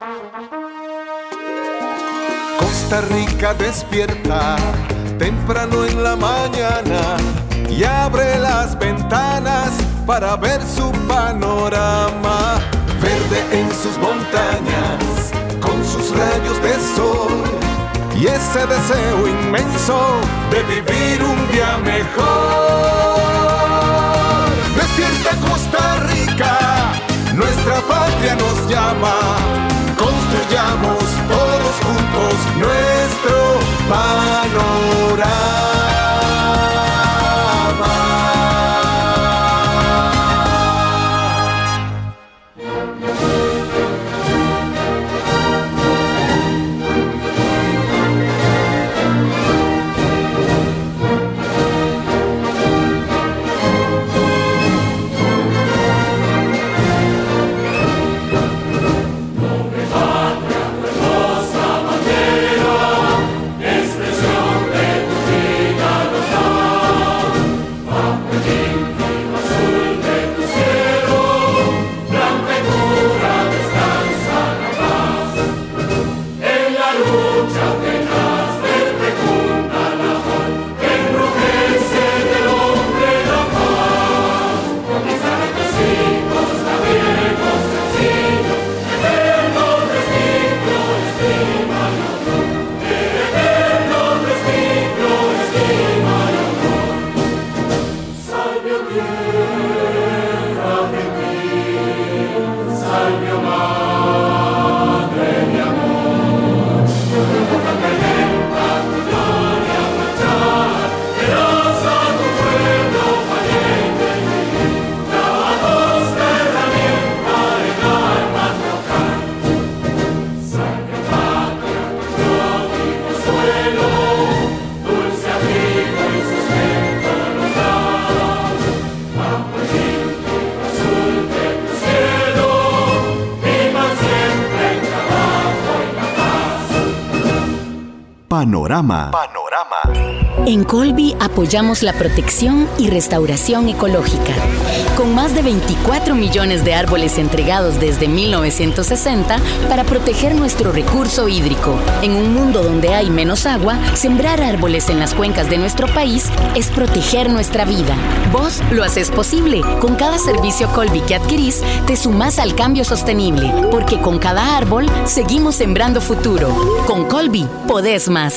Costa Rica despierta temprano en la mañana y abre las ventanas para ver su panorama. Verde en sus montañas, con sus rayos de sol y ese deseo inmenso de vivir un día mejor. Despierta Costa Rica, nuestra patria nos llama. Construyamos todos juntos nuestro panorama. Panorama. En Colby apoyamos la protección y restauración ecológica. Con más de 24 millones de árboles entregados desde 1960 para proteger nuestro recurso hídrico. En un mundo donde hay menos agua, sembrar árboles en las cuencas de nuestro país es proteger nuestra vida. Vos lo haces posible. Con cada servicio Colby que adquirís, te sumás al cambio sostenible. Porque con cada árbol, seguimos sembrando futuro. Con Colby, podés más.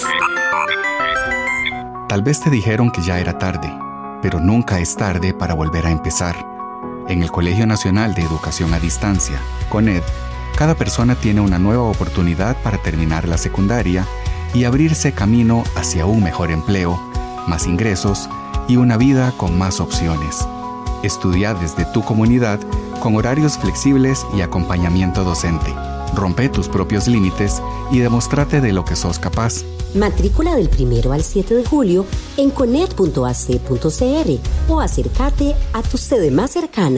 Tal vez te dijeron que ya era tarde, pero nunca es tarde para volver a empezar. En el Colegio Nacional de Educación a Distancia, CONED, cada persona tiene una nueva oportunidad para terminar la secundaria y abrirse camino hacia un mejor empleo, más ingresos y una vida con más opciones. Estudia desde tu comunidad con horarios flexibles y acompañamiento docente. Rompe tus propios límites y demostrate de lo que sos capaz. Matrícula del 1 al 7 de julio en coned.ac.cr o acércate a tu sede más cercana.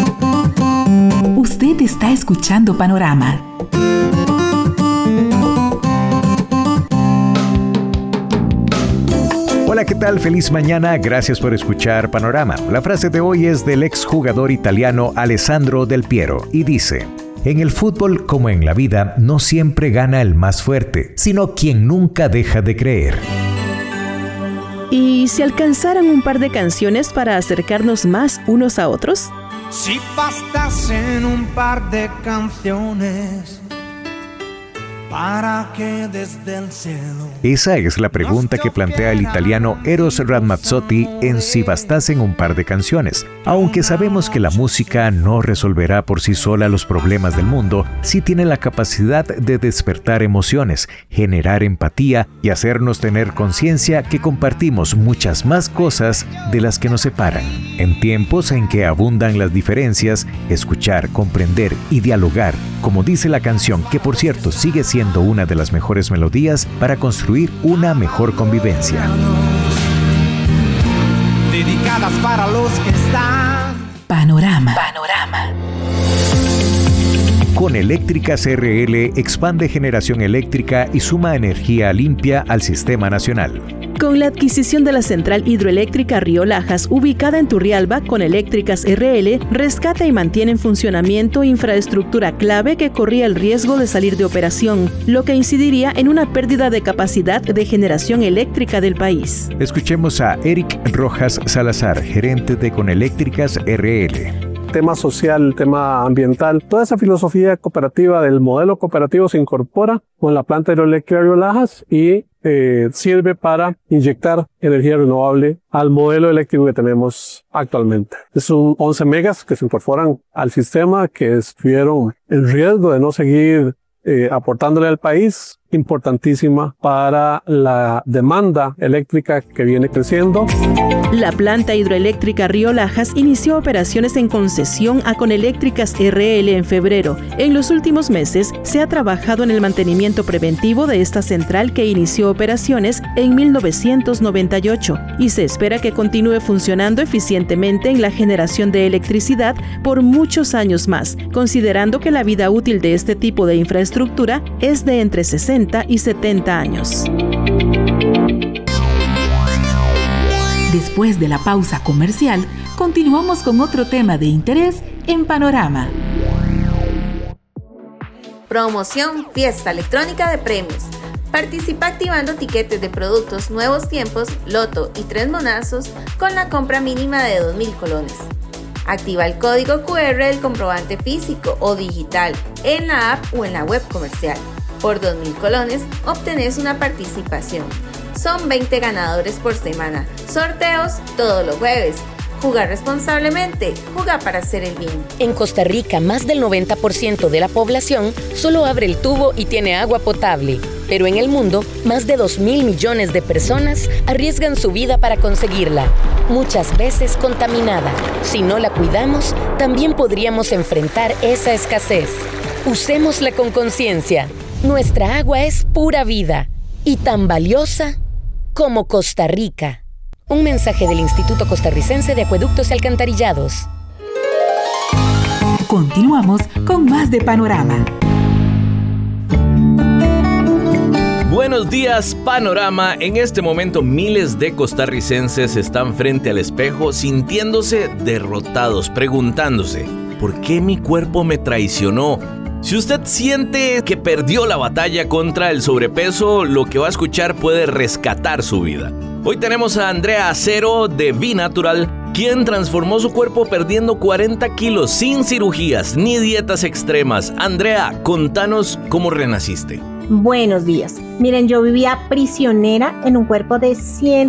Usted está escuchando Panorama. Hola, ¿qué tal? Feliz mañana. Gracias por escuchar Panorama. La frase de hoy es del exjugador italiano Alessandro Del Piero y dice: en el fútbol, como en la vida, no siempre gana el más fuerte, sino quien nunca deja de creer. ¿Y si alcanzaran un par de canciones para acercarnos más unos a otros? Si bastasen un par de canciones para que desde el cielo... Esa es la pregunta que plantea el italiano Eros Ramazzotti en Si bastasen un par de canciones. Aunque sabemos que la música no resolverá por sí sola los problemas del mundo, sí tiene la capacidad de despertar emociones, generar empatía y hacernos tener conciencia que compartimos muchas más cosas de las que nos separan. En tiempos en que abundan las diferencias, escuchar, comprender y dialogar, como dice la canción, que por cierto sigue siendo una de las mejores melodías para construir una mejor convivencia. Dedicadas para los que están. Panorama. Con Eléctricas CRL expande generación eléctrica y suma energía limpia al sistema nacional. Con la adquisición de la central hidroeléctrica Río Lajas, ubicada en Turrialba, Coneléctricas RL rescata y mantiene en funcionamiento infraestructura clave que corría el riesgo de salir de operación, lo que incidiría en una pérdida de capacidad de generación eléctrica del país. Escuchemos a Eric Rojas Salazar, gerente de Coneléctricas RL. Tema social, tema ambiental, toda esa filosofía cooperativa del modelo cooperativo se incorpora con la planta hidroeléctrica Río Lajas y sirve para inyectar energía renovable al modelo eléctrico que tenemos actualmente. Son 11 megas que se incorporan al sistema que estuvieron en riesgo de no seguir aportándole al país, importantísima para la demanda eléctrica que viene creciendo. La planta hidroeléctrica Río Lajas inició operaciones en concesión a Coneléctricas RL en febrero. En los últimos meses se ha trabajado en el mantenimiento preventivo de esta central que inició operaciones en 1998 y se espera que continúe funcionando eficientemente en la generación de electricidad por muchos años más, considerando que la vida útil de este tipo de infraestructura es de entre 60 y 70 años. Después de la pausa comercial, continuamos con otro tema de interés en Panorama. Promoción Fiesta Electrónica de Premios. Participa activando tiquetes de productos Nuevos Tiempos, Loto y 3 monazos con la compra mínima de 2.000 colones. Activa el código QR del comprobante físico o digital en la app o en la web comercial. Por 2.000 colones obtenés una participación. Son 20 ganadores por semana. Sorteos todos los jueves. Jugar responsablemente. Jugar para hacer el bien. En Costa Rica, más del 90% de la población solo abre el tubo y tiene agua potable. Pero en el mundo, más de 2.000 millones de personas arriesgan su vida para conseguirla, muchas veces contaminada. Si no la cuidamos, también podríamos enfrentar esa escasez. Usémosla con conciencia. Nuestra agua es pura vida y tan valiosa como Costa Rica. Un mensaje del Instituto Costarricense de Acueductos y Alcantarillados. Continuamos con más de Panorama. Buenos días, Panorama. En este momento miles de costarricenses están frente al espejo sintiéndose derrotados, preguntándose, ¿por qué mi cuerpo me traicionó? Si usted siente que perdió la batalla contra el sobrepeso, lo que va a escuchar puede rescatar su vida. Hoy tenemos a Andrea Acero de B-Natural, quien transformó su cuerpo perdiendo 40 kilos sin cirugías ni dietas extremas. Andrea, contanos cómo renaciste. Buenos días. Miren, yo vivía prisionera en un cuerpo de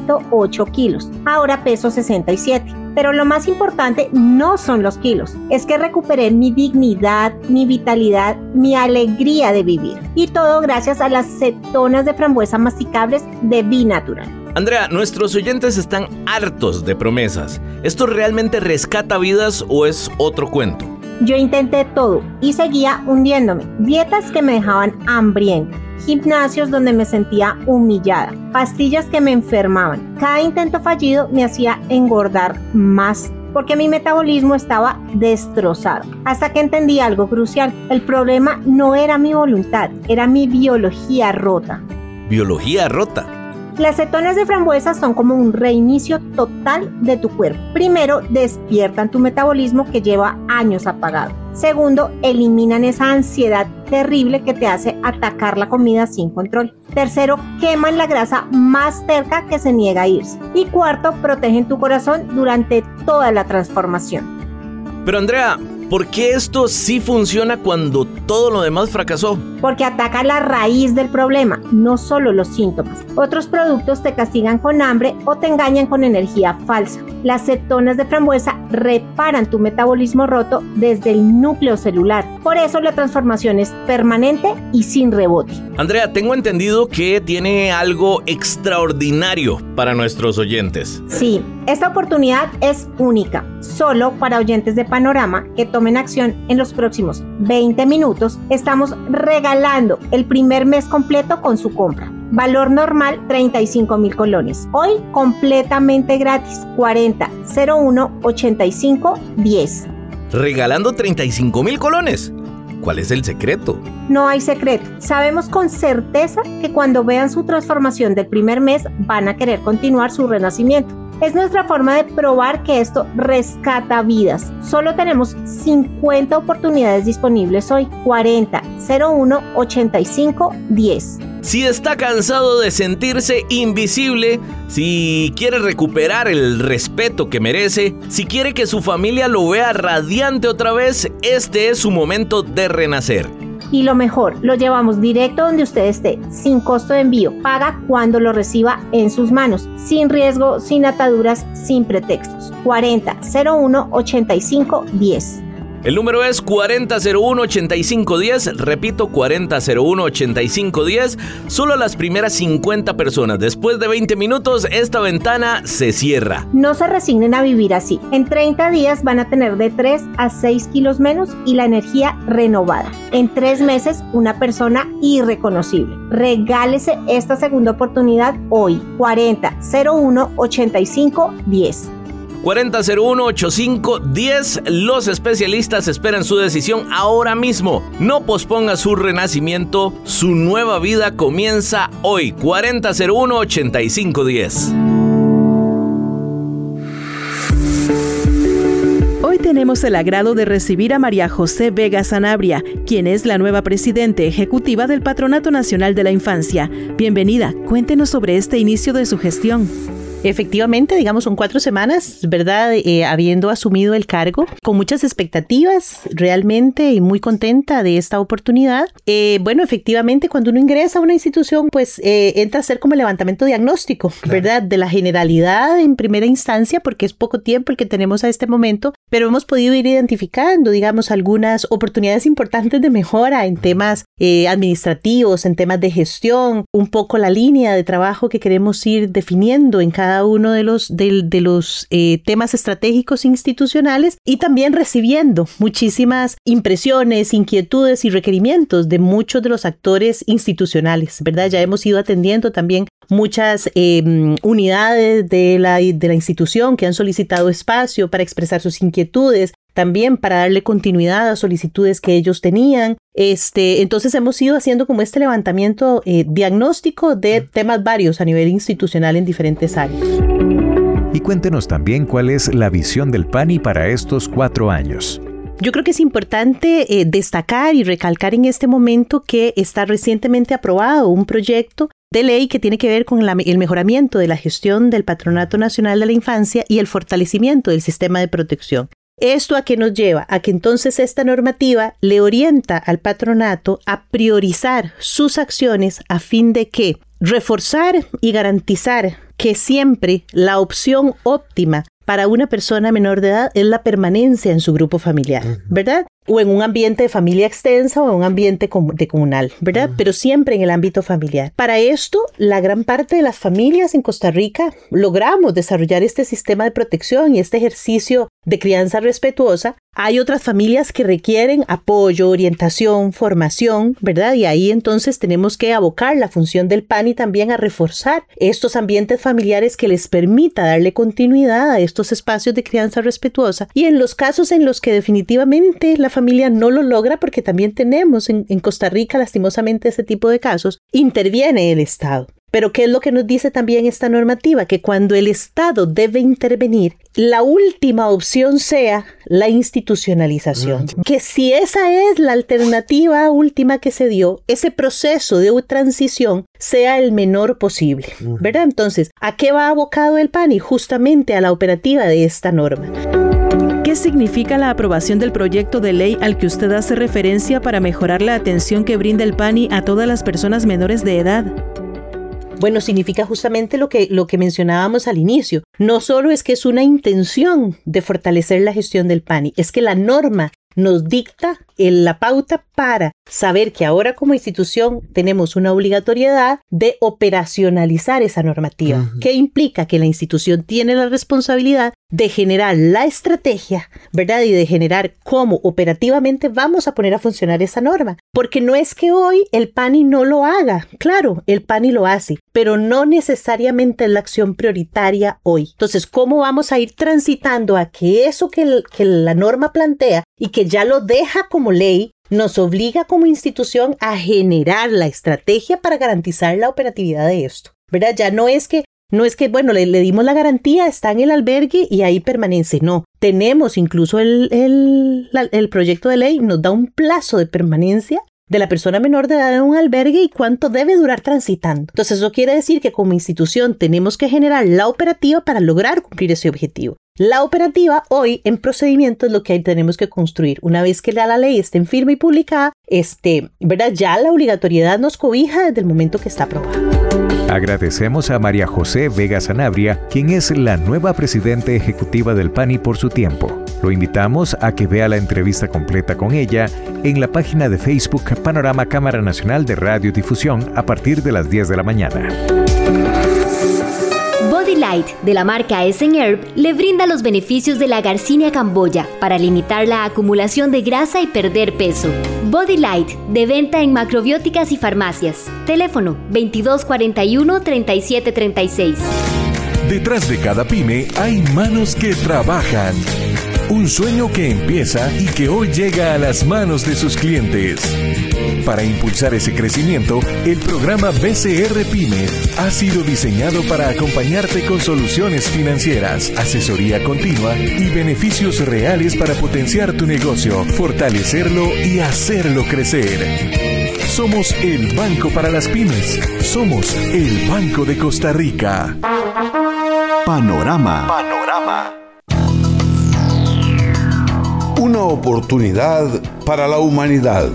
108 kilos. Ahora peso 67. Pero lo más importante no son los kilos. Es que recuperé mi dignidad, mi vitalidad, mi alegría de vivir. Y todo gracias a las cetonas de frambuesa masticables de B-Natural. Andrea, nuestros oyentes están hartos de promesas. ¿Esto realmente rescata vidas o es otro cuento? Yo intenté todo y seguía hundiéndome. Dietas que me dejaban hambrienta, gimnasios donde me sentía humillada, pastillas que me enfermaban. Cada intento fallido me hacía engordar más porque mi metabolismo estaba destrozado. Hasta que entendí algo crucial. El problema no era mi voluntad, era mi biología rota. ¿Biología rota? Las cetonas de frambuesa son como un reinicio total de tu cuerpo. Primero, despiertan tu metabolismo que lleva años apagado. Segundo, eliminan esa ansiedad terrible que te hace atacar la comida sin control. Tercero, queman la grasa más terca que se niega a irse. Y cuarto, protegen tu corazón durante toda la transformación. Pero Andrea, ¿por qué esto sí funciona cuando todo lo demás fracasó? Porque ataca la raíz del problema, no solo los síntomas. Otros productos te castigan con hambre o te engañan con energía falsa. Las cetonas de frambuesa reparan tu metabolismo roto desde el núcleo celular. Por eso la transformación es permanente y sin rebote. Andrea, tengo entendido que tiene algo extraordinario para nuestros oyentes. Sí, esta oportunidad es única, solo para oyentes de Panorama que tomen acción en los próximos 20 minutos. Estamos regalando el primer mes completo con su compra. Valor normal 35.000 colones. Hoy completamente gratis. 40 01 85 10. ¿Regalando 35.000 colones? ¿Cuál es el secreto? No hay secreto. Sabemos con certeza que cuando vean su transformación del primer mes van a querer continuar su renacimiento. Es nuestra forma de probar que esto rescata vidas. Solo tenemos 50 oportunidades disponibles hoy. 40 01 85 10. Si está cansado de sentirse invisible, si quiere recuperar el respeto que merece, si quiere que su familia lo vea radiante otra vez, este es su momento de renacer. Y lo mejor, lo llevamos directo donde usted esté, sin costo de envío. Paga cuando lo reciba en sus manos, sin riesgo, sin ataduras, sin pretextos. 40 01 85 10. El número es 4001-8510, repito, 4001-8510, solo las primeras 50 personas. Después de 20 minutos, esta ventana se cierra. No se resignen a vivir así. En 30 días van a tener de 3 a 6 kilos menos y la energía renovada. En 3 meses, una persona irreconocible. Regálese esta segunda oportunidad hoy. 4001-8510. 4001-8510. Los especialistas esperan su decisión ahora mismo. No posponga su renacimiento. Su nueva vida comienza hoy. 4001-8510. Hoy tenemos el agrado de recibir a María José Vega Sanabria, quien es la nueva presidente ejecutiva del Patronato Nacional de la Infancia. Bienvenida, cuéntenos sobre este inicio de su gestión. Efectivamente, digamos, son 4 semanas, ¿verdad? Habiendo asumido el cargo, con muchas expectativas realmente y muy contenta de esta oportunidad. Bueno, efectivamente, cuando uno ingresa a una institución, pues entra a hacer como el levantamiento diagnóstico, ¿verdad? De la generalidad en primera instancia, porque es poco tiempo el que tenemos a este momento, pero hemos podido ir identificando, digamos, algunas oportunidades importantes de mejora en temas administrativos, en temas de gestión, un poco la línea de trabajo que queremos ir definiendo en cada uno de los temas estratégicos institucionales, y también recibiendo muchísimas impresiones, inquietudes y requerimientos de muchos de los actores institucionales, ¿verdad? Ya hemos ido atendiendo también muchas unidades de la institución que han solicitado espacio para expresar sus inquietudes, también para darle continuidad a solicitudes que ellos tenían. Entonces hemos ido haciendo como este levantamiento diagnóstico de temas varios a nivel institucional en diferentes áreas. Y cuéntenos también cuál es la visión del PANI para estos 4 años. Yo creo que es importante destacar y recalcar en este momento que está recientemente aprobado un proyecto de ley que tiene que ver con el mejoramiento de la gestión del Patronato Nacional de la Infancia y el fortalecimiento del sistema de protección. ¿Esto a qué nos lleva? A que entonces esta normativa le orienta al patronato a priorizar sus acciones a fin de que reforzar y garantizar que siempre la opción óptima para una persona menor de edad es la permanencia en su grupo familiar, ¿verdad? O en un ambiente de familia extensa o en un ambiente de comunal, ¿verdad? Pero siempre en el ámbito familiar. Para esto, la gran parte de las familias en Costa Rica logramos desarrollar este sistema de protección y este ejercicio de crianza respetuosa. Hay otras familias que requieren apoyo, orientación, formación, ¿verdad? Y ahí entonces tenemos que abocar la función del PANI también a reforzar estos ambientes familiares que les permita darle continuidad a estos espacios de crianza respetuosa. Y en los casos en los que definitivamente la familia no lo logra, porque también tenemos en Costa Rica lastimosamente ese tipo de casos, interviene el Estado. Pero ¿qué es lo que nos dice también esta normativa? Que cuando el Estado debe intervenir, la última opción sea la institucionalización. Que si esa es la alternativa última que se dio, ese proceso de transición sea el menor posible, ¿verdad? Entonces, ¿a qué va abocado el PANI? Justamente a la operativa de esta norma. ¿Qué significa la aprobación del proyecto de ley al que usted hace referencia para mejorar la atención que brinda el PANI a todas las personas menores de edad? Bueno, significa justamente lo que mencionábamos al inicio. No solo es que es una intención de fortalecer la gestión del PANI, es que la norma nos dicta la pauta para saber que ahora como institución tenemos una obligatoriedad de operacionalizar esa normativa, que implica que la institución tiene la responsabilidad de generar la estrategia, ¿verdad? Y de generar cómo operativamente vamos a poner a funcionar esa norma. Porque no es que hoy el PANI no lo haga. Claro, el PANI lo hace, pero no necesariamente es la acción prioritaria hoy. Entonces, ¿cómo vamos a ir transitando a que eso que la norma plantea y que ya lo deja como ley, nos obliga como institución a generar la estrategia para garantizar la operatividad de esto, ¿verdad? Ya no es que, bueno, le dimos la garantía, está en el albergue y ahí permanece. No, tenemos incluso el proyecto de ley, nos da un plazo de permanencia de la persona menor de edad en un albergue y cuánto debe durar transitando. Entonces, eso quiere decir que como institución tenemos que generar la operativa para lograr cumplir ese objetivo. La operativa hoy en procedimiento es lo que tenemos que construir. Una vez que la ley esté en firme y publicada, ¿verdad? Ya la obligatoriedad nos cobija desde el momento que está aprobada. Agradecemos a María José Vega Sanabria, quien es la nueva presidenta ejecutiva del PANI, por su tiempo. Lo invitamos a que vea la entrevista completa con ella en la página de Facebook Panorama Cámara Nacional de Radiodifusión a partir de las 10 de la mañana. Body Light, de la marca Essenherb, le brinda los beneficios de la Garcinia camboya para limitar la acumulación de grasa y perder peso. Body Light, de venta en macrobióticas y farmacias. Teléfono 2241-3736. Detrás de cada pyme hay manos que trabajan. Un sueño que empieza y que hoy llega a las manos de sus clientes. Para impulsar ese crecimiento, el programa BCR Pyme ha sido diseñado para acompañarte con soluciones financieras, asesoría continua y beneficios reales para potenciar tu negocio, fortalecerlo y hacerlo crecer. Somos el Banco para las Pymes. Somos el Banco de Costa Rica. Panorama. Una oportunidad para la humanidad.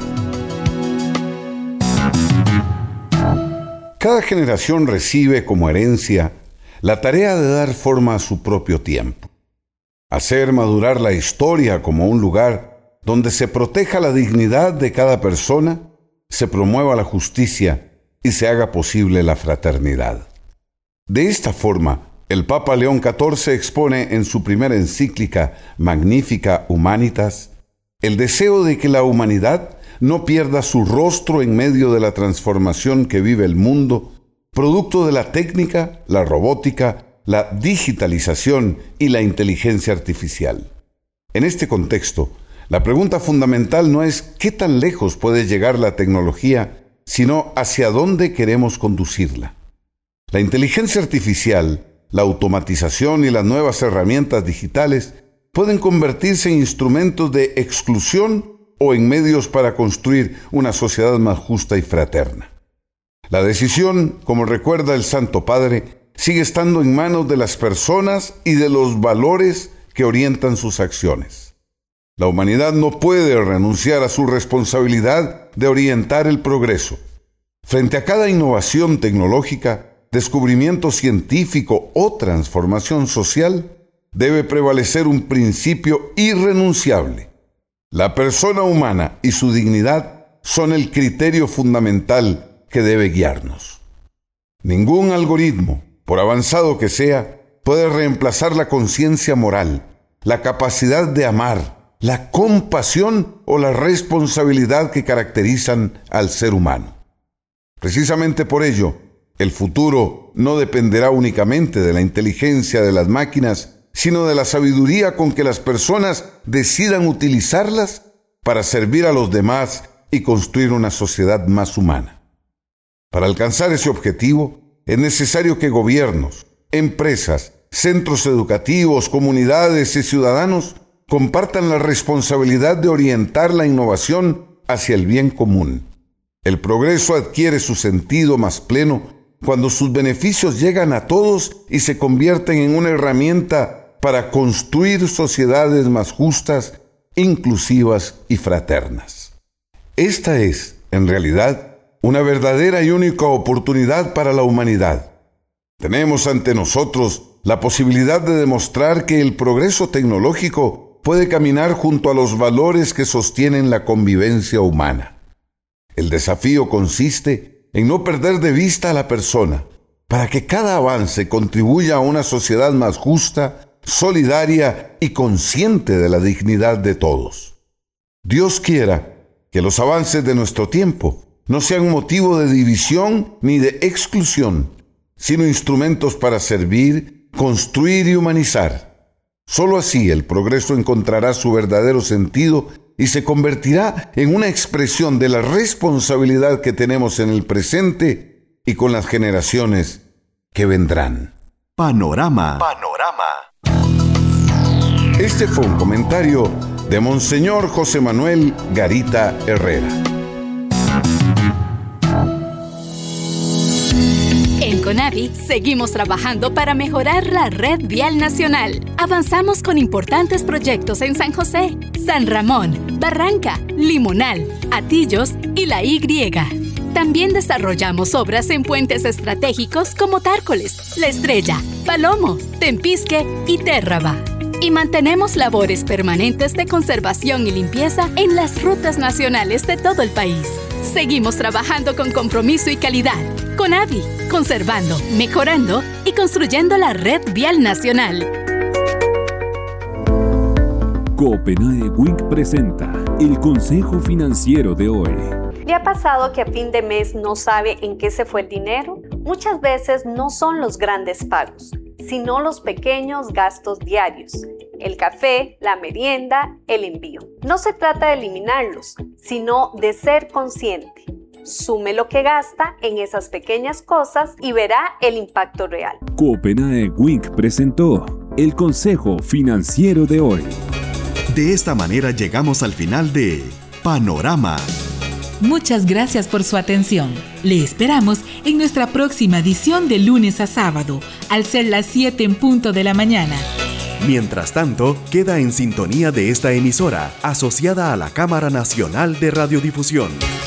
Cada generación recibe como herencia la tarea de dar forma a su propio tiempo, hacer madurar la historia como un lugar donde se proteja la dignidad de cada persona, se promueva la justicia y se haga posible la fraternidad. De esta forma, el Papa León XIV expone en su primera encíclica Magnificat Humanitas el deseo de que la humanidad no pierda su rostro en medio de la transformación que vive el mundo, producto de la técnica, la robótica, la digitalización y la inteligencia artificial. En este contexto, la pregunta fundamental no es qué tan lejos puede llegar la tecnología, sino hacia dónde queremos conducirla. La inteligencia artificial, la automatización y las nuevas herramientas digitales pueden convertirse en instrumentos de exclusión o en medios para construir una sociedad más justa y fraterna. La decisión, como recuerda el Santo Padre, sigue estando en manos de las personas y de los valores que orientan sus acciones. La humanidad no puede renunciar a su responsabilidad de orientar el progreso. Frente a cada innovación tecnológica, descubrimiento científico o transformación social, debe prevalecer un principio irrenunciable. La persona humana y su dignidad son el criterio fundamental que debe guiarnos. Ningún algoritmo, por avanzado que sea, puede reemplazar la conciencia moral, la capacidad de amar, la compasión o la responsabilidad que caracterizan al ser humano. Precisamente por ello, el futuro no dependerá únicamente de la inteligencia de las máquinas, sino de la sabiduría con que las personas decidan utilizarlas para servir a los demás y construir una sociedad más humana. Para alcanzar ese objetivo, es necesario que gobiernos, empresas, centros educativos, comunidades y ciudadanos compartan la responsabilidad de orientar la innovación hacia el bien común. El progreso adquiere su sentido más pleno cuando sus beneficios llegan a todos y se convierten en una herramienta para construir sociedades más justas, inclusivas y fraternas. Esta es, en realidad, una verdadera y única oportunidad para la humanidad. Tenemos ante nosotros la posibilidad de demostrar que el progreso tecnológico puede caminar junto a los valores que sostienen la convivencia humana. El desafío consiste en no perder de vista a la persona, para que cada avance contribuya a una sociedad más justa, solidaria y consciente de la dignidad de todos. Dios quiera que los avances de nuestro tiempo no sean motivo de división ni de exclusión, sino instrumentos para servir, construir y humanizar. Solo así el progreso encontrará su verdadero sentido y se convertirá en una expresión de la responsabilidad que tenemos en el presente y con las generaciones que vendrán. Panorama. Este fue un comentario de Monseñor José Manuel Garita Herrera. En Conavi seguimos trabajando para mejorar la red vial nacional. Avanzamos con importantes proyectos en San José, San Ramón, Barranca, Limonal, Atillos y La Y. También desarrollamos obras en puentes estratégicos como Tárcoles, La Estrella, Palomo, Tempisque y Térraba. Y mantenemos labores permanentes de conservación y limpieza en las rutas nacionales de todo el país. Seguimos trabajando con compromiso y calidad. Conavi, conservando, mejorando y construyendo la red vial nacional. Copenae Wink presenta el consejo financiero de hoy. ¿Le ha pasado que a fin de mes no sabe en qué se fue el dinero? Muchas veces no son los grandes pagos, sino los pequeños gastos diarios. El café, la merienda, el envío. No se trata de eliminarlos, sino de ser consciente. Sume lo que gasta en esas pequeñas cosas y verá el impacto real. Copenae Wink presentó el consejo financiero de hoy. De esta manera llegamos al final de Panorama. Muchas gracias por su atención. Le esperamos en nuestra próxima edición de lunes a sábado, al ser las 7 en punto de la mañana. Mientras tanto, queda en sintonía de esta emisora, asociada a la Cámara Nacional de Radiodifusión.